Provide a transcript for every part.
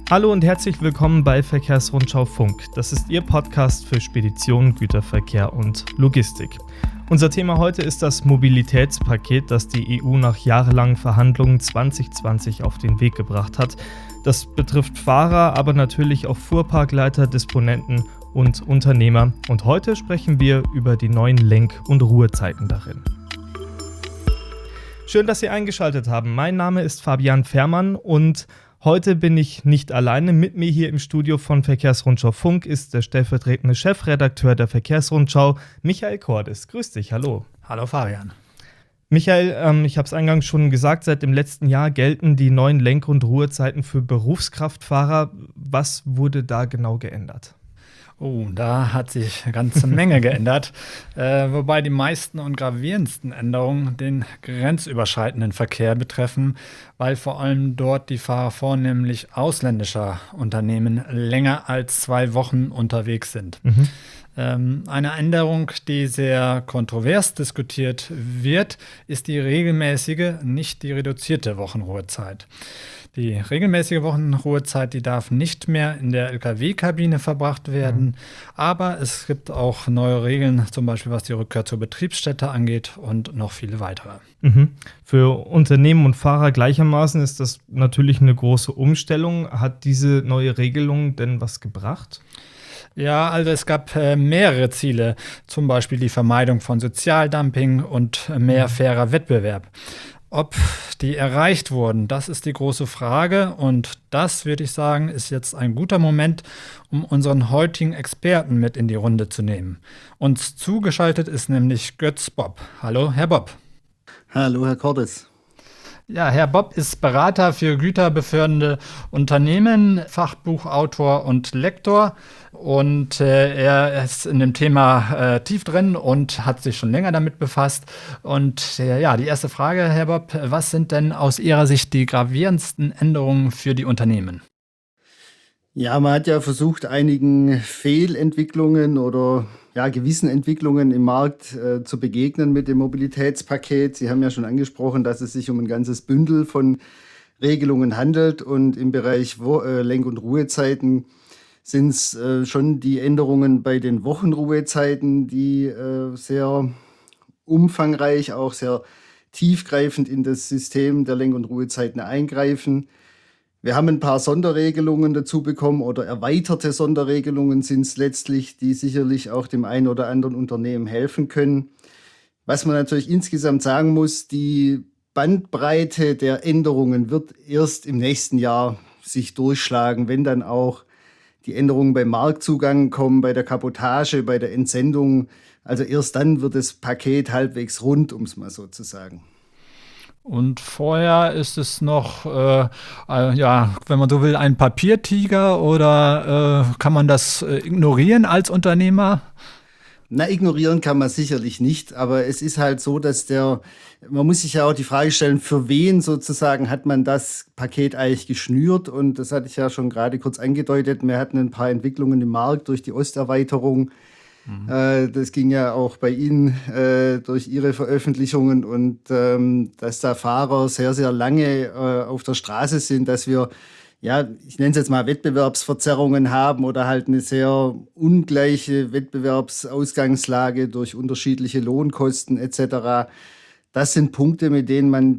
Hallo und herzlich willkommen bei Verkehrsrundschau Funk. Das ist Ihr Podcast für Spedition, Güterverkehr und Logistik. Unser Thema heute ist das Mobilitätspaket, das die EU nach jahrelangen Verhandlungen 2020 auf den Weg gebracht hat. Das betrifft Fahrer, aber natürlich auch Fuhrparkleiter, Disponenten und Unternehmer. Und heute sprechen wir über die neuen Lenk- und Ruhezeiten darin. Schön, dass Sie eingeschaltet haben. Mein Name ist Fabian Fährmann und heute bin ich nicht alleine. Mit mir hier im Studio von Verkehrsrundschau Funk ist der stellvertretende Chefredakteur der Verkehrsrundschau, Michael Cordes. Grüß dich, hallo. Hallo Fabian. Michael, ich habe es eingangs schon gesagt, seit dem letzten Jahr gelten die neuen Lenk- und Ruhezeiten für Berufskraftfahrer. Was wurde da genau geändert? Oh, da hat sich eine ganze Menge geändert, wobei die meisten und gravierendsten Änderungen den grenzüberschreitenden Verkehr betreffen, weil vor allem dort die Fahrer vornehmlich ausländischer Unternehmen länger als 2 Wochen unterwegs sind. Eine Änderung, die sehr kontrovers diskutiert wird, ist die regelmäßige, nicht die reduzierte Wochenruhezeit. Die regelmäßige Wochenruhezeit, die darf nicht mehr in der Lkw-Kabine verbracht werden, aber es gibt auch neue Regeln, zum Beispiel was die Rückkehr zur Betriebsstätte angeht und noch viele weitere. Für Unternehmen und Fahrer gleichermaßen ist das natürlich eine große Umstellung. Hat diese neue Regelung denn was gebracht? Ja, also es gab mehrere Ziele, zum Beispiel die Vermeidung von Sozialdumping und mehr fairer Wettbewerb. Ob die erreicht wurden, das ist die große Frage und das, würde ich sagen, ist jetzt ein guter Moment, um unseren heutigen Experten mit in die Runde zu nehmen. Uns zugeschaltet ist nämlich Götz Bob. Hallo, Herr Bob. Hallo, Herr Cordes. Ja, Herr Bob ist Berater für güterbefördernde Unternehmen, Fachbuchautor und Lektor. Und er ist in dem Thema tief drin und hat sich schon länger damit befasst. Und die erste Frage, Herr Bob, was sind denn aus Ihrer Sicht die gravierendsten Änderungen für die Unternehmen? Ja, man hat ja versucht, einigen Fehlentwicklungen oder gewissen Entwicklungen im Markt zu begegnen mit dem Mobilitätspaket. Sie haben ja schon angesprochen, dass es sich um ein ganzes Bündel von Regelungen handelt. Und im Bereich Lenk- und Ruhezeiten sind es schon die Änderungen bei den Wochenruhezeiten, die sehr umfangreich, auch sehr tiefgreifend in das System der Lenk- und Ruhezeiten eingreifen. Wir haben ein paar Sonderregelungen dazu bekommen oder erweiterte Sonderregelungen sind es letztlich, die sicherlich auch dem einen oder anderen Unternehmen helfen können. Was man natürlich insgesamt sagen muss, die Bandbreite der Änderungen wird erst im nächsten Jahr sich durchschlagen, wenn dann auch die Änderungen beim Marktzugang kommen, bei der Kabotage, bei der Entsendung. Also erst dann wird das Paket halbwegs rund, um es mal so zu sagen. Und vorher ist es noch, wenn man so will, ein Papiertiger oder kann man das ignorieren als Unternehmer? Na, ignorieren kann man sicherlich nicht, aber es ist halt so, dass man muss sich ja auch die Frage stellen, für wen sozusagen hat man das Paket eigentlich geschnürt? Und das hatte ich ja schon gerade kurz angedeutet. Wir hatten ein paar Entwicklungen im Markt durch die Osterweiterung. Das ging ja auch bei Ihnen durch Ihre Veröffentlichungen und dass da Fahrer sehr, sehr lange auf der Straße sind, dass wir, ich nenne es jetzt mal Wettbewerbsverzerrungen haben oder halt eine sehr ungleiche Wettbewerbsausgangslage durch unterschiedliche Lohnkosten etc. Das sind Punkte, mit denen man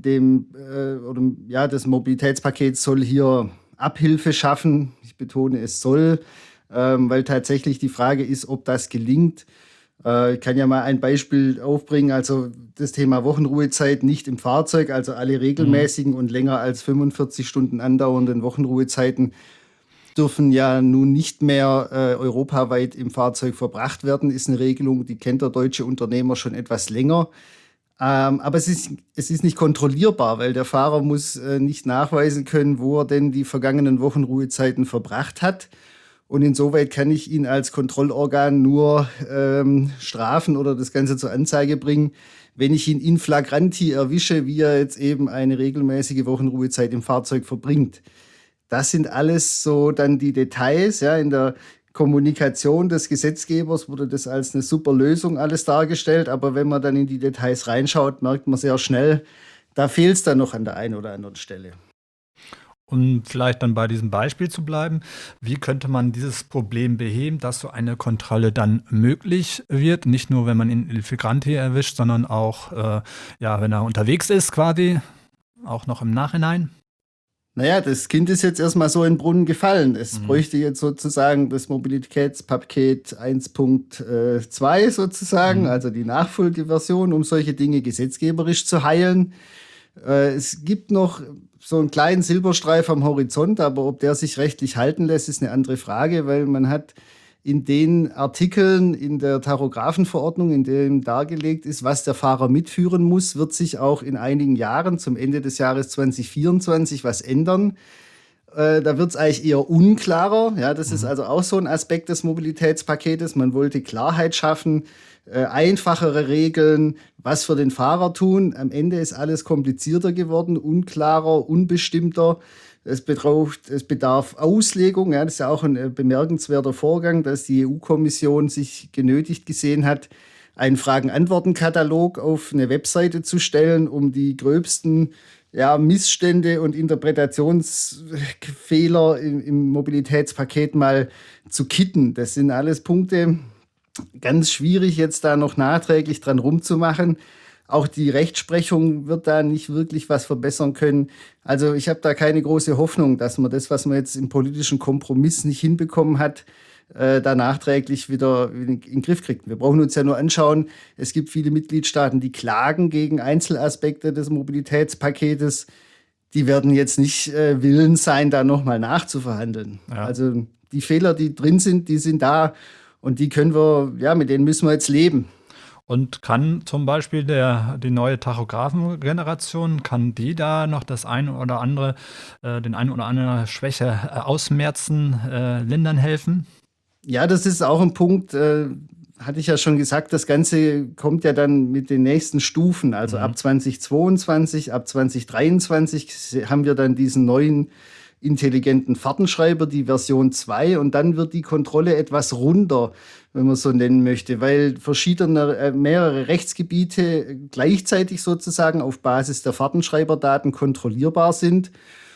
das Mobilitätspaket soll hier Abhilfe schaffen. Ich betone, es soll. Weil tatsächlich die Frage ist, ob das gelingt. Ich kann ja mal ein Beispiel aufbringen, also das Thema Wochenruhezeit nicht im Fahrzeug, also alle regelmäßigen und länger als 45 Stunden andauernden Wochenruhezeiten dürfen ja nun nicht mehr europaweit im Fahrzeug verbracht werden, ist eine Regelung, die kennt der deutsche Unternehmer schon etwas länger. Aber es ist nicht kontrollierbar, weil der Fahrer muss nicht nachweisen können, wo er denn die vergangenen Wochenruhezeiten verbracht hat. Und insoweit kann ich ihn als Kontrollorgan nur strafen oder das Ganze zur Anzeige bringen, wenn ich ihn in flagranti erwische, wie er jetzt eben eine regelmäßige Wochenruhezeit im Fahrzeug verbringt. Das sind alles so dann die Details. Ja, in der Kommunikation des Gesetzgebers wurde das als eine super Lösung alles dargestellt. Aber wenn man dann in die Details reinschaut, merkt man sehr schnell, da fehlt es dann noch an der einen oder anderen Stelle. Um vielleicht dann bei diesem Beispiel zu bleiben, wie könnte man dieses Problem beheben, dass so eine Kontrolle dann möglich wird? Nicht nur, wenn man ihn flagrant hier erwischt, sondern auch, wenn er unterwegs ist quasi, auch noch im Nachhinein? Naja, das Kind ist jetzt erstmal so in den Brunnen gefallen. Es bräuchte jetzt sozusagen das Mobilitätspaket 1.2 sozusagen, also die Nachfolgeversion, um solche Dinge gesetzgeberisch zu heilen. Es gibt noch so einen kleinen Silberstreif am Horizont, aber ob der sich rechtlich halten lässt, ist eine andere Frage, weil man hat in den Artikeln in der Tachografenverordnung, in dem dargelegt ist, was der Fahrer mitführen muss, wird sich auch in einigen Jahren, zum Ende des Jahres 2024, was ändern. Da wird es eigentlich eher unklarer. Ja, das ist also auch so ein Aspekt des Mobilitätspaketes. Man wollte Klarheit schaffen, einfachere Regeln, was für den Fahrer tun. Am Ende ist alles komplizierter geworden, unklarer, unbestimmter. Es bedarf Auslegung. Ja, das ist ja auch ein bemerkenswerter Vorgang, dass die EU-Kommission sich genötigt gesehen hat, einen Fragen-Antworten-Katalog auf eine Webseite zu stellen, um die gröbsten Missstände und Interpretationsfehler im Mobilitätspaket mal zu kitten. Das sind alles Punkte, ganz schwierig jetzt da noch nachträglich dran rumzumachen. Auch die Rechtsprechung wird da nicht wirklich was verbessern können. Also ich habe da keine große Hoffnung, dass man das, was man jetzt im politischen Kompromiss nicht hinbekommen hat, da nachträglich wieder in den Griff kriegt. Wir brauchen uns ja nur anschauen, es gibt viele Mitgliedstaaten, die klagen gegen Einzelaspekte des Mobilitätspaketes. Die werden jetzt nicht willens sein, da nochmal nachzuverhandeln. Ja. Also die Fehler, die drin sind, die sind da und die können wir, mit denen müssen wir jetzt leben. Und kann zum Beispiel die neue Tachographengeneration, kann die da noch den ein oder andere Schwäche ausmerzen, lindern helfen? Ja, das ist auch ein Punkt, hatte ich ja schon gesagt, das Ganze kommt ja dann mit den nächsten Stufen. Also ab 2022, ab 2023 haben wir dann diesen neuen intelligenten Fahrtenschreiber, die Version 2, und dann wird die Kontrolle etwas runder, wenn man so nennen möchte, weil mehrere Rechtsgebiete gleichzeitig sozusagen auf Basis der Fahrtenschreiberdaten kontrollierbar sind.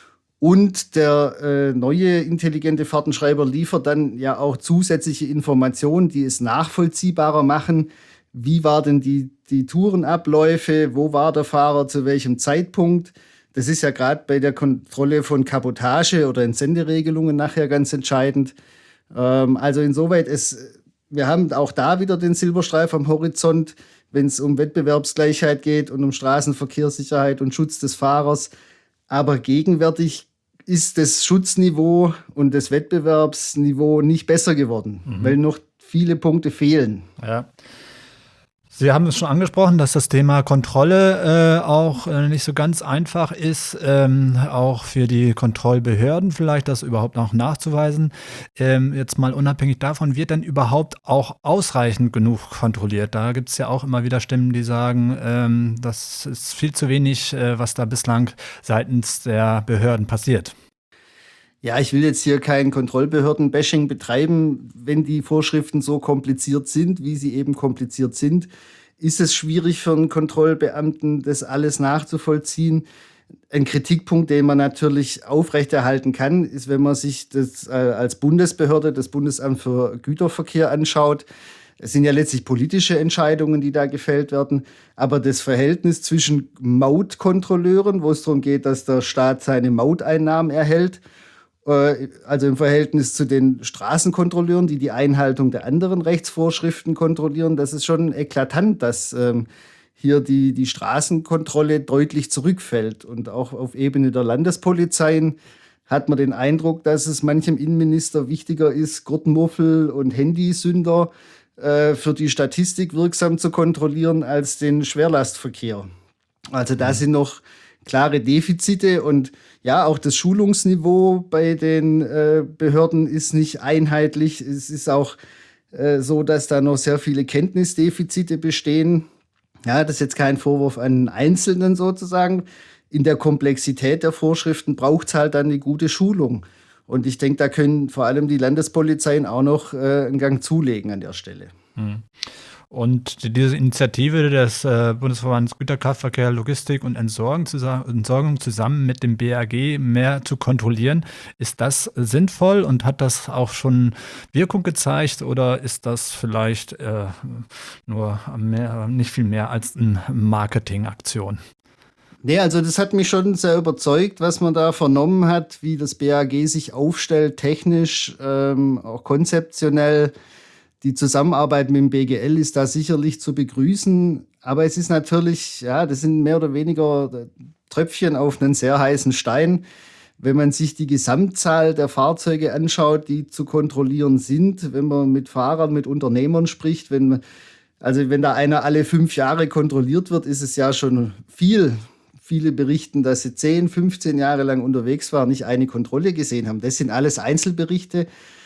Und der neue intelligente Fahrtenschreiber liefert dann ja auch zusätzliche Informationen, die es nachvollziehbarer machen. Wie waren denn die Tourenabläufe? Wo war der Fahrer zu welchem Zeitpunkt? Das ist ja gerade bei der Kontrolle von Kabotage oder Entsenderegelungen nachher ganz entscheidend. Also insoweit wir haben auch da wieder den Silberstreif am Horizont, wenn es um Wettbewerbsgleichheit geht und um Straßenverkehrssicherheit und Schutz des Fahrers. Aber gegenwärtig ist das Schutzniveau und das Wettbewerbsniveau nicht besser geworden, weil noch viele Punkte fehlen. Ja. Sie haben es schon angesprochen, dass das Thema Kontrolle auch nicht so ganz einfach ist, auch für die Kontrollbehörden vielleicht das überhaupt noch nachzuweisen. Jetzt mal unabhängig davon, wird denn überhaupt auch ausreichend genug kontrolliert? Da gibt es ja auch immer wieder Stimmen, die sagen, das ist viel zu wenig, was da bislang seitens der Behörden passiert. Ja, ich will jetzt hier kein Kontrollbehörden-Bashing betreiben. Wenn die Vorschriften so kompliziert sind, wie sie eben kompliziert sind, ist es schwierig für einen Kontrollbeamten, das alles nachzuvollziehen. Ein Kritikpunkt, den man natürlich aufrechterhalten kann, ist, wenn man sich das als Bundesbehörde, das Bundesamt für Güterverkehr anschaut. Es sind ja letztlich politische Entscheidungen, die da gefällt werden. Aber das Verhältnis zwischen Mautkontrolleuren, wo es darum geht, dass der Staat seine Mauteinnahmen erhält, also im Verhältnis zu den Straßenkontrolleuren, die die Einhaltung der anderen Rechtsvorschriften kontrollieren, das ist schon eklatant, dass hier die Straßenkontrolle deutlich zurückfällt. Und auch auf Ebene der Landespolizeien hat man den Eindruck, dass es manchem Innenminister wichtiger ist, Gurtenmuffel und Handysünder für die Statistik wirksam zu kontrollieren, als den Schwerlastverkehr. Also da sind noch klare Defizite und ja, auch das Schulungsniveau bei den Behörden ist nicht einheitlich. Es ist auch so, dass da noch sehr viele Kenntnisdefizite bestehen. Ja, das ist jetzt kein Vorwurf an Einzelnen sozusagen. In der Komplexität der Vorschriften braucht es halt dann eine gute Schulung. Und ich denke, da können vor allem die Landespolizeien auch noch einen Gang zulegen an der Stelle. Und diese Initiative des Bundesverbands Güterkraftverkehr, Logistik und Entsorgung zusammen mit dem BAG mehr zu kontrollieren, ist das sinnvoll und hat das auch schon Wirkung gezeigt oder ist das vielleicht nicht viel mehr als eine Marketingaktion? Nee, also das hat mich schon sehr überzeugt, was man da vernommen hat, wie das BAG sich aufstellt, technisch, auch konzeptionell. Die Zusammenarbeit mit dem BGL ist da sicherlich zu begrüßen, aber es ist natürlich, ja, das sind mehr oder weniger Tröpfchen auf einen sehr heißen Stein. Wenn man sich die Gesamtzahl der Fahrzeuge anschaut, die zu kontrollieren sind, wenn man mit Fahrern, mit Unternehmern spricht, wenn da einer alle 5 Jahre kontrolliert wird, ist es ja schon viel. Viele berichten, dass sie 10, 15 Jahre lang unterwegs waren, nicht eine Kontrolle gesehen haben. Das sind alles Einzelberichte.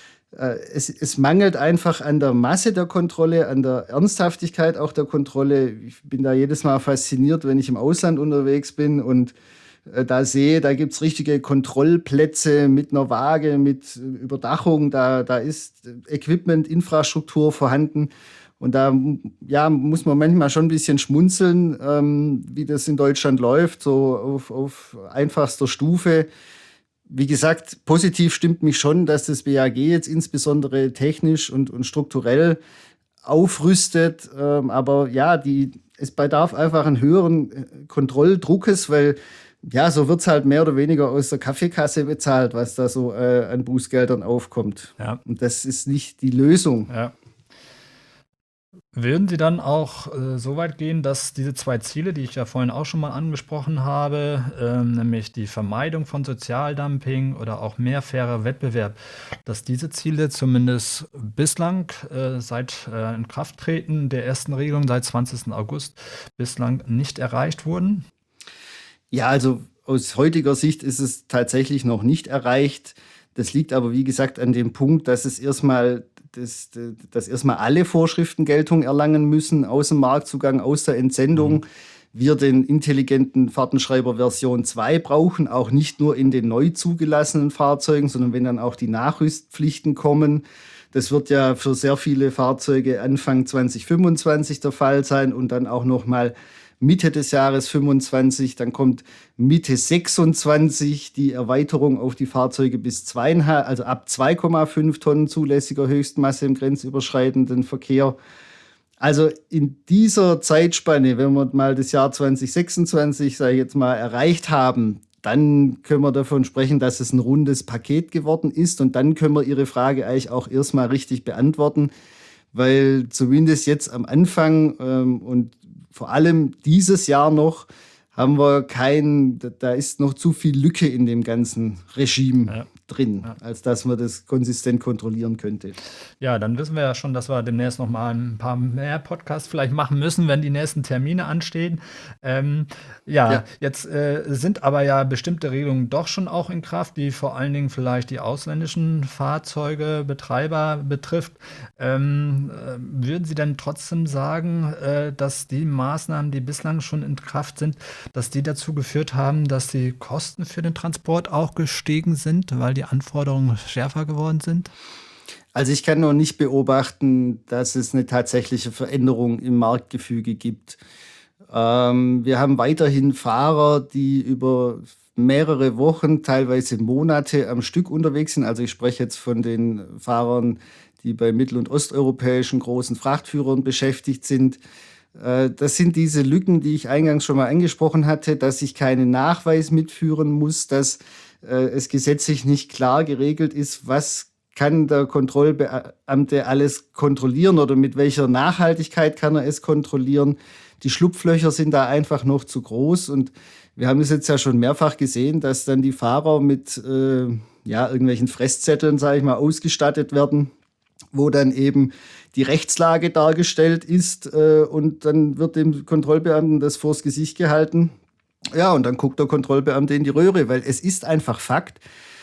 Es mangelt einfach an der Masse der Kontrolle, an der Ernsthaftigkeit auch der Kontrolle. Ich bin da jedes Mal fasziniert, wenn ich im Ausland unterwegs bin und da sehe, da gibt es richtige Kontrollplätze mit einer Waage, mit Überdachung. Da ist Equipment, Infrastruktur vorhanden. Und da muss man manchmal schon ein bisschen schmunzeln, wie das in Deutschland läuft, so auf einfachster Stufe. Wie gesagt, positiv stimmt mich schon, dass das BAG jetzt insbesondere technisch und strukturell aufrüstet. Aber ja, es bedarf einfach einen höheren Kontrolldruckes, weil ja, so wird es halt mehr oder weniger aus der Kaffeekasse bezahlt, was da so an Bußgeldern aufkommt. Ja. Und das ist nicht die Lösung. Ja. Würden Sie dann auch so weit gehen, dass diese 2 Ziele, die ich ja vorhin auch schon mal angesprochen habe, nämlich die Vermeidung von Sozialdumping oder auch mehr fairer Wettbewerb, dass diese Ziele zumindest bislang seit Inkrafttreten der ersten Regelung seit 20. August bislang nicht erreicht wurden? Ja, also aus heutiger Sicht ist es tatsächlich noch nicht erreicht. Das liegt aber, wie gesagt, an dem Punkt, dass es erstmal alle Vorschriften Geltung erlangen müssen, aus dem Marktzugang, aus der Entsendung. Wir den intelligenten Fahrtenschreiber Version 2 brauchen, auch nicht nur in den neu zugelassenen Fahrzeugen, sondern wenn dann auch die Nachrüstpflichten kommen. Das wird ja für sehr viele Fahrzeuge Anfang 2025 der Fall sein und dann auch noch mal Mitte des Jahres 25, dann kommt Mitte 26 die Erweiterung auf die Fahrzeuge bis 2,5, also ab 2,5 Tonnen zulässiger Höchstmasse im grenzüberschreitenden Verkehr. Also in dieser Zeitspanne, wenn wir mal das Jahr 2026, sage ich jetzt mal, erreicht haben, dann können wir davon sprechen, dass es ein rundes Paket geworden ist und dann können wir Ihre Frage eigentlich auch erstmal richtig beantworten, weil zumindest jetzt am Anfang und vor allem dieses Jahr noch haben wir da ist noch zu viel Lücke in dem ganzen Regime drin, als dass man das konsistent kontrollieren könnte. Ja, dann wissen wir ja schon, dass wir demnächst noch mal ein paar mehr Podcasts vielleicht machen müssen, wenn die nächsten Termine anstehen. Jetzt sind aber ja bestimmte Regelungen doch schon auch in Kraft, die vor allen Dingen vielleicht die ausländischen Fahrzeugebetreiber betrifft. Würden Sie denn trotzdem sagen, dass die Maßnahmen, die bislang schon in Kraft sind, dass die dazu geführt haben, dass die Kosten für den Transport auch gestiegen sind, weil die Anforderungen schärfer geworden sind? Also ich kann noch nicht beobachten, dass es eine tatsächliche Veränderung im Marktgefüge gibt. Wir haben weiterhin Fahrer, die über mehrere Wochen, teilweise Monate am Stück unterwegs sind. Also ich spreche jetzt von den Fahrern, die bei mittel- und osteuropäischen großen Frachtführern beschäftigt sind. Das sind diese Lücken, die ich eingangs schon mal angesprochen hatte, dass ich keinen Nachweis mitführen muss, dass es gesetzlich nicht klar geregelt ist, was kann der Kontrollbeamte alles kontrollieren oder mit welcher Nachhaltigkeit kann er es kontrollieren. Die Schlupflöcher sind da einfach noch zu groß und wir haben es jetzt ja schon mehrfach gesehen, dass dann die Fahrer mit irgendwelchen Fresszetteln, sage ich mal, ausgestattet werden, wo dann eben die Rechtslage dargestellt ist und dann wird dem Kontrollbeamten das vors Gesicht gehalten. Ja, und dann guckt der Kontrollbeamte in die Röhre, weil es ist einfach Fakt.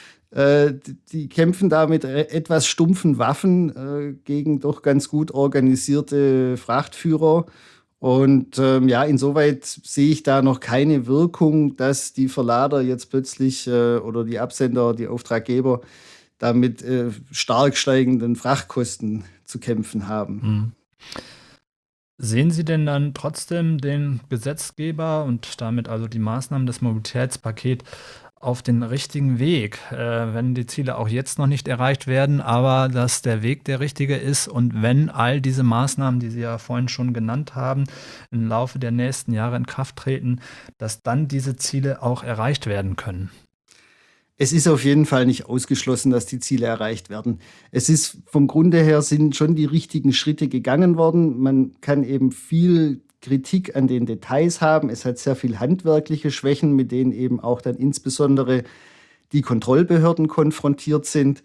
Die kämpfen da mit etwas stumpfen Waffen gegen doch ganz gut organisierte Frachtführer. Und insoweit sehe ich da noch keine Wirkung, dass die Verlader jetzt plötzlich oder die Absender, die Auftraggeber, da mit stark steigenden Frachtkosten zu kämpfen haben. Sehen Sie denn dann trotzdem den Gesetzgeber und damit also die Maßnahmen des Mobilitätspakets auf den richtigen Weg, wenn die Ziele auch jetzt noch nicht erreicht werden, aber dass der Weg der richtige ist und wenn all diese Maßnahmen, die Sie ja vorhin schon genannt haben, im Laufe der nächsten Jahre in Kraft treten, dass dann diese Ziele auch erreicht werden können? Es ist auf jeden Fall nicht ausgeschlossen, dass die Ziele erreicht werden. Es ist vom Grunde her sind schon die richtigen Schritte gegangen worden. Man kann eben viel Kritik an den Details haben. Es hat sehr viel handwerkliche Schwächen, mit denen eben auch dann insbesondere die Kontrollbehörden konfrontiert sind.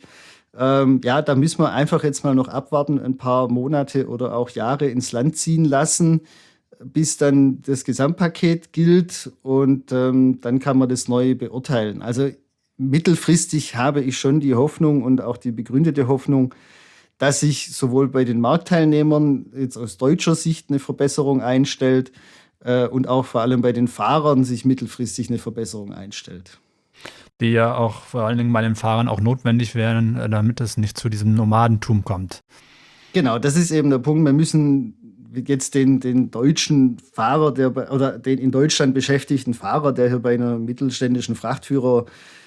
Da müssen wir einfach jetzt mal noch abwarten, ein paar Monate oder auch Jahre ins Land ziehen lassen, bis dann das Gesamtpaket gilt und dann kann man das neu beurteilen. Also mittelfristig habe ich schon die Hoffnung und auch die begründete Hoffnung, dass sich sowohl bei den Marktteilnehmern jetzt aus deutscher Sicht eine Verbesserung einstellt und auch vor allem bei den Fahrern sich mittelfristig eine Verbesserung einstellt. Die ja auch vor allen Dingen bei den Fahrern auch notwendig wären, damit es nicht zu diesem Nomadentum kommt. Genau, das ist eben der Punkt. Wir müssen jetzt den deutschen Fahrer, oder den in Deutschland beschäftigten Fahrer, der hier bei einer mittelständischen Frachtführer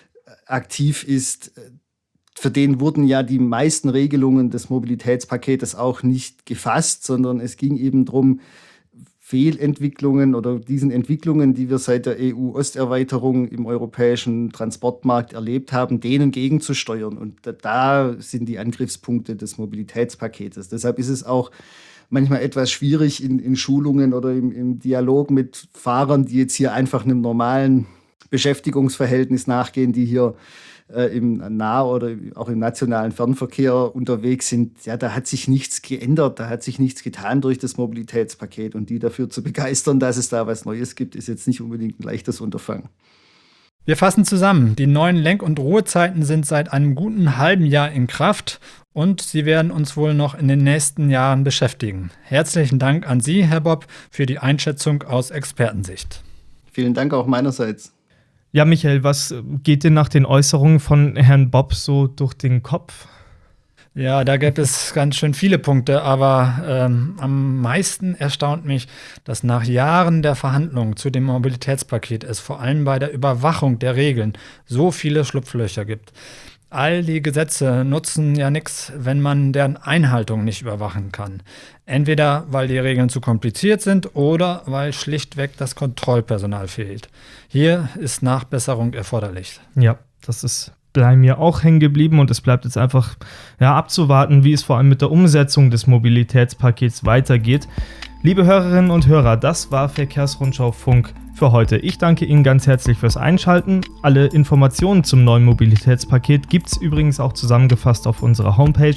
aktiv ist, für den wurden ja die meisten Regelungen des Mobilitätspaketes auch nicht gefasst, sondern es ging eben darum, Fehlentwicklungen oder diesen Entwicklungen, die wir seit der EU-Osterweiterung im europäischen Transportmarkt erlebt haben, denen gegenzusteuern. Und da sind die Angriffspunkte des Mobilitätspaketes. Deshalb ist es auch manchmal etwas schwierig in Schulungen oder im Dialog mit Fahrern, die jetzt hier einfach einem normalen Beschäftigungsverhältnis nachgehen, die hier im Nah- oder auch im nationalen Fernverkehr unterwegs sind. Ja, da hat sich nichts geändert, da hat sich nichts getan durch das Mobilitätspaket. Und die dafür zu begeistern, dass es da was Neues gibt, ist jetzt nicht unbedingt ein leichtes Unterfangen. Wir fassen zusammen. Die neuen Lenk- und Ruhezeiten sind seit einem guten halben Jahr in Kraft und sie werden uns wohl noch in den nächsten Jahren beschäftigen. Herzlichen Dank an Sie, Herr Bopp, für die Einschätzung aus Expertensicht. Vielen Dank auch meinerseits. Ja, Michael, was geht dir nach den Äußerungen von Herrn Bopp so durch den Kopf? Ja, da gibt es ganz schön viele Punkte, aber am meisten erstaunt mich, dass nach Jahren der Verhandlungen zu dem Mobilitätspaket es vor allem bei der Überwachung der Regeln so viele Schlupflöcher gibt. All die Gesetze nutzen ja nichts, wenn man deren Einhaltung nicht überwachen kann. Entweder weil die Regeln zu kompliziert sind oder weil schlichtweg das Kontrollpersonal fehlt. Hier ist Nachbesserung erforderlich. Ja, das ist bei mir auch hängen geblieben und es bleibt jetzt einfach abzuwarten, wie es vor allem mit der Umsetzung des Mobilitätspakets weitergeht. Liebe Hörerinnen und Hörer, das war Verkehrsrundschau Funk für heute. Ich danke Ihnen ganz herzlich fürs Einschalten. Alle Informationen zum neuen Mobilitätspaket gibt es übrigens auch zusammengefasst auf unserer Homepage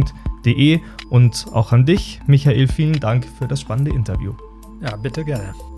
verkehrsrundschau.de. Und auch an dich, Michael, vielen Dank für das spannende Interview. Ja, bitte gerne.